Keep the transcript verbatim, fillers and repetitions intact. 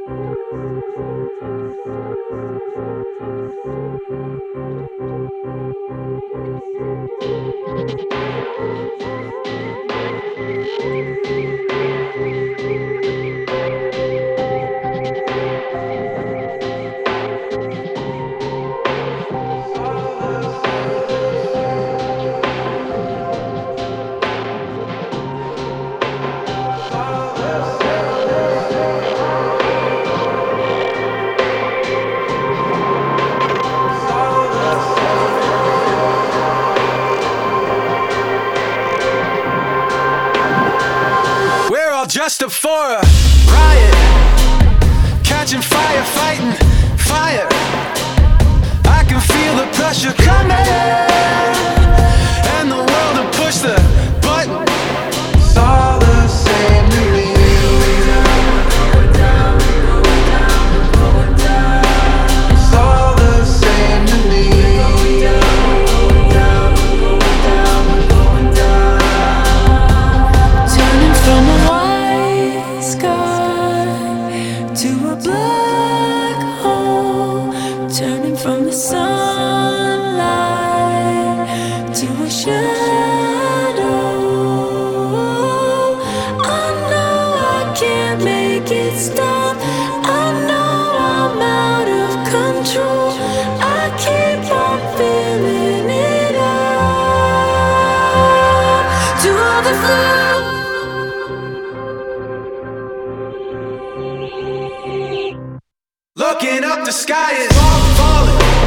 Just up for a riot, catching fire, fighting fire. I can feel the pressure coming, and the world to push the button. It's all the same to me. It's all the same to me. Turning from a white sky to a black hole, turning from the sunlight to a shadow. I know I can't make it stop. I know I'm out of control. I keep on feeling it up to overflow. Looking up, the sky is falling.